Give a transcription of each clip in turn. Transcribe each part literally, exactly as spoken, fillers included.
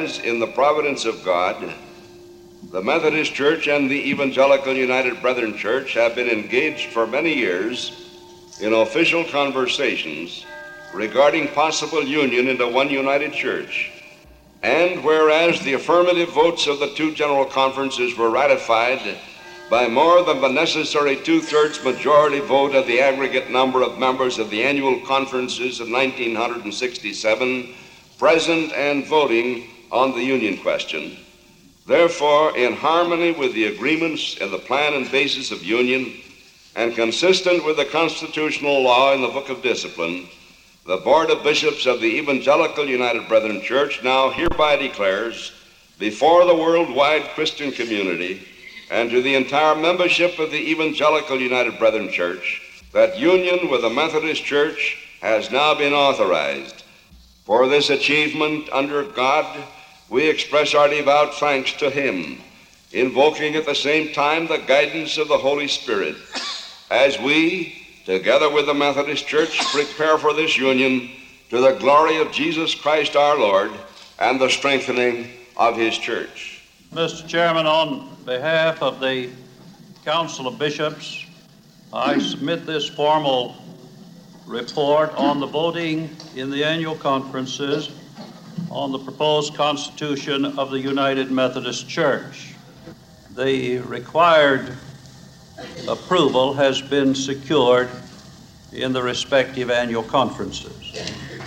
whereas in the providence of God, the Methodist Church and the Evangelical United Brethren Church have been engaged for many years in official conversations regarding possible union into one united church. And whereas the affirmative votes of the two general conferences were ratified by more than the necessary two-thirds majority vote of the aggregate number of members of the annual conferences of nineteen sixty-seven, present and voting on the union question. Therefore, in harmony with the agreements in the plan and basis of union, and consistent with the constitutional law in the Book of Discipline, the Board of Bishops of the Evangelical United Brethren Church now hereby declares before the worldwide Christian community and to the entire membership of the Evangelical United Brethren Church that union with the Methodist Church has now been authorized. For this achievement under God, we express our devout thanks to Him, invoking at the same time the guidance of the Holy Spirit as we, together with the Methodist Church, prepare for this union to the glory of Jesus Christ our Lord and the strengthening of His church. Mister Chairman, on behalf of the Council of Bishops, I submit this formal report on the voting in the annual conferences on the proposed constitution of the United Methodist Church. The required approval has been secured in the respective annual conferences.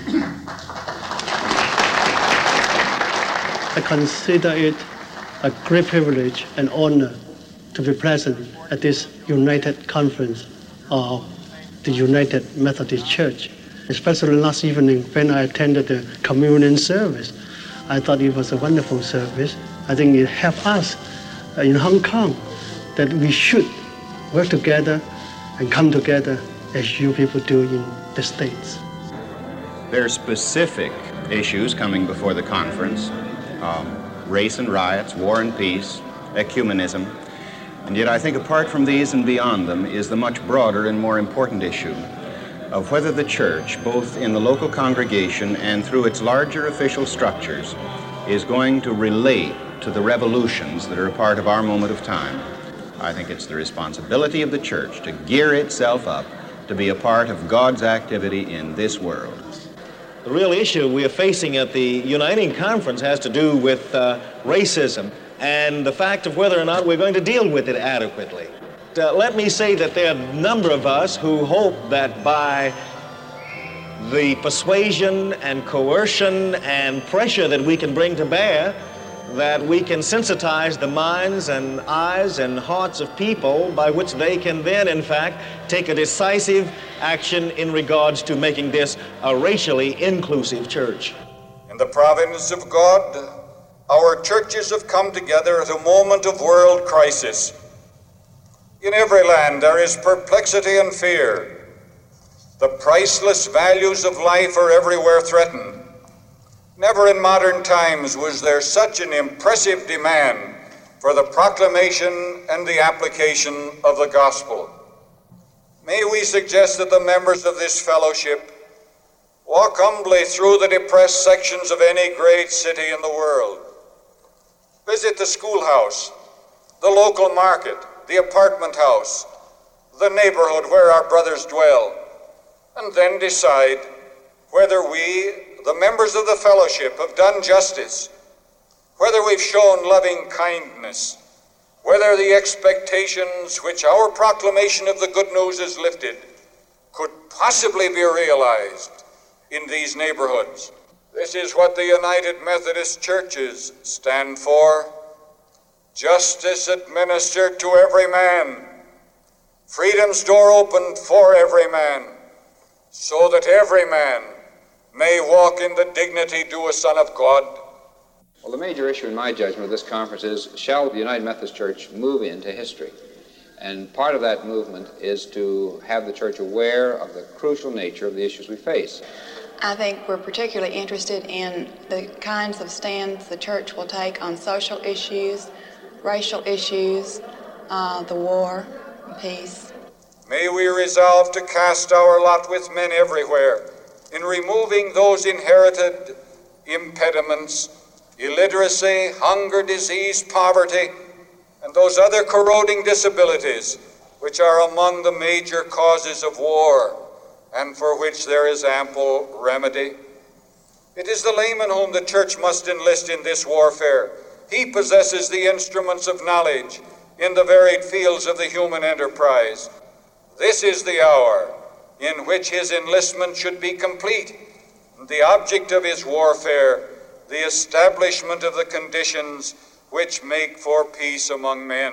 I consider it a great privilege and honor to be present at this United Conference of the United Methodist Church, especially last evening when I attended the communion service. I thought it was a wonderful service. I think it helped us in Hong Kong that we should work together and come together as you people do in the States. There are specific issues coming before the conference. Um, race and riots, war and peace, ecumenism. And yet I think apart from these and beyond them is the much broader and more important issue of whether the church, both in the local congregation and through its larger official structures, is going to relate to the revolutions that are a part of our moment of time. I think it's the responsibility of the church to gear itself up to be a part of God's activity in this world. The real issue we are facing at the Uniting Conference has to do with uh, racism and the fact of whether or not we're going to deal with it adequately. Uh, let me say that there are a number of us who hope that by the persuasion and coercion and pressure that we can bring to bear, that we can sensitize the minds and eyes and hearts of people by which they can then, in fact, take a decisive action in regards to making this a racially inclusive church. In the providence of God, our churches have come together at a moment of world crisis. In every land there is perplexity and fear. The priceless values of life are everywhere threatened. Never in modern times was there such an impressive demand for the proclamation and the application of the gospel. May we suggest that the members of this fellowship walk humbly through the depressed sections of any great city in the world. Visit the schoolhouse, the local market, the apartment house, the neighborhood where our brothers dwell, and then decide whether we, the members of the fellowship, have done justice, whether we've shown loving kindness, whether the expectations which our proclamation of the good news has lifted could possibly be realized in these neighborhoods. This is what the United Methodist Churches stand for: justice administered to every man, freedom's door opened for every man, so that every man may walk in the dignity due a son of God. Well, the major issue in my judgment of this conference is, shall the United Methodist Church move into history? And part of that movement is to have the church aware of the crucial nature of the issues we face. I think we're particularly interested in the kinds of stands the church will take on social issues, racial issues, uh, the war, peace. May we resolve to cast our lot with men everywhere in removing those inherited impediments illiteracy, hunger, disease, poverty, and those other corroding disabilities which are among the major causes of war and for which there is ample remedy. It is the layman whom the church must enlist in this warfare. He possesses the instruments of knowledge in the varied fields of the human enterprise. This is the hour in which his enlistment should be complete. The object of his warfare, the establishment of the conditions which make for peace among men.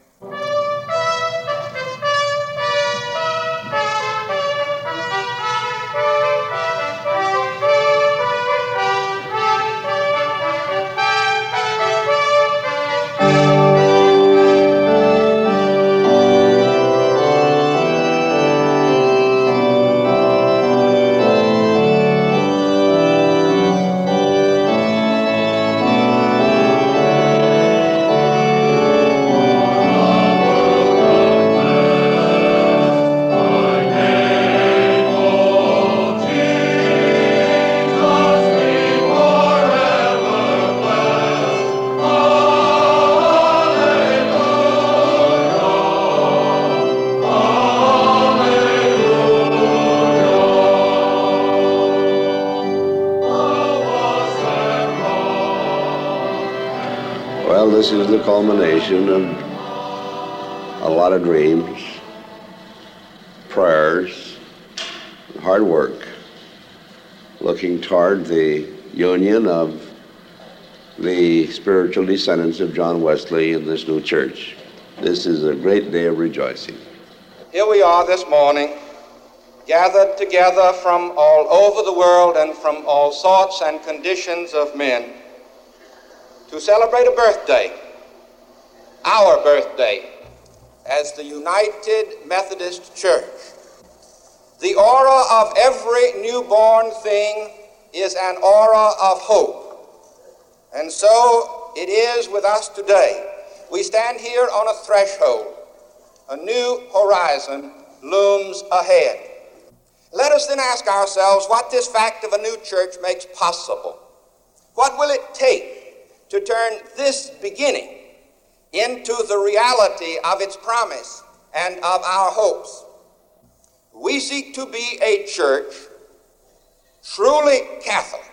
This is the culmination of a lot of dreams, prayers, hard work, looking toward the union of the spiritual descendants of John Wesley in this new church. This is a great day of rejoicing. Here we are this morning, gathered together from all over the world and from all sorts and conditions of men, to celebrate a birthday, our birthday, as the United Methodist Church. The aura of every newborn thing is an aura of hope. And so it is with us today. We stand here on a threshold. A new horizon looms ahead. Let us then ask ourselves what this fact of a new church makes possible. What will it take to turn this beginning into the reality of its promise and of our hopes? We seek to be a church truly Catholic,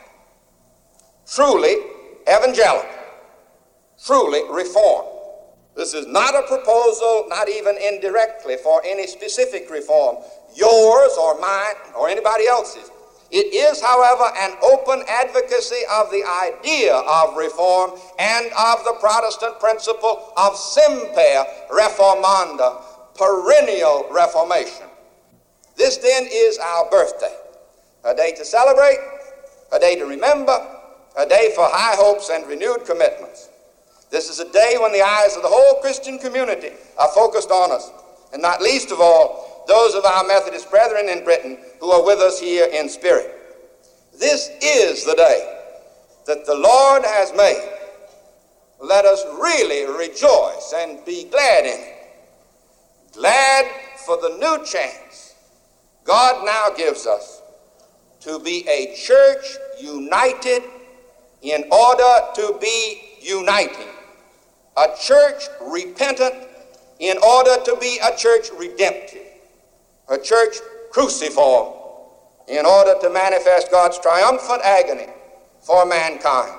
truly evangelical, truly reformed. This is not a proposal, not even indirectly, for any specific reform, yours or mine or anybody else's. It is, however, an open advocacy of the idea of reform and of the Protestant principle of semper reformanda, perennial reformation. This then is our birthday, a day to celebrate, a day to remember, a day for high hopes and renewed commitments. This is a day when the eyes of the whole Christian community are focused on us, and not least of all, those of our Methodist brethren in Britain who are with us here in spirit. This is the day that the Lord has made. Let us really rejoice and be glad in it. Glad for the new chance God now gives us to be a church united in order to be uniting. A church repentant in order to be a church redemptive. A church cruciform in order to manifest God's triumphant agony for mankind.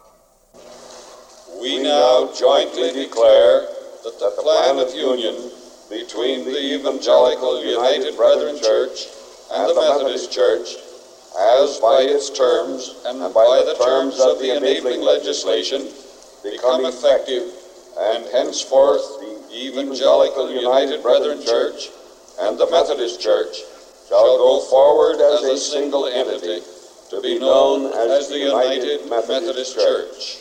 We now jointly declare that the plan of union between the Evangelical United Brethren Church and the Methodist Church has, by its terms and by the terms of the enabling legislation, become effective, and henceforth the Evangelical United Brethren Church and the Methodist Church shall go forward as a single entity to be known as the United Methodist Church.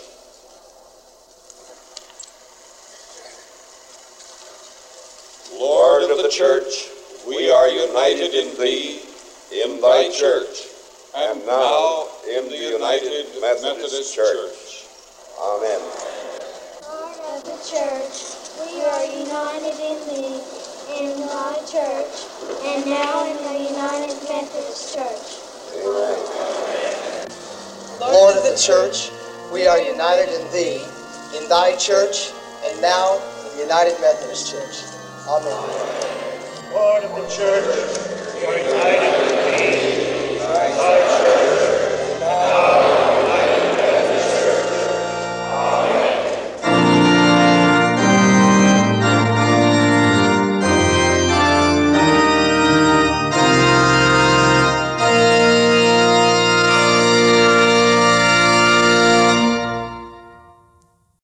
Lord of the Church, we are united in Thee, in Thy Church, and now in the United Methodist Church. Amen. Lord of the Church, we are united in Thee, in Thy Church, and now in the United Methodist Church. Amen. Lord of the Church, we are united in thee, in thy church, and now in the United Methodist Church. Amen. Lord of the church, we are united in thee, in thy church,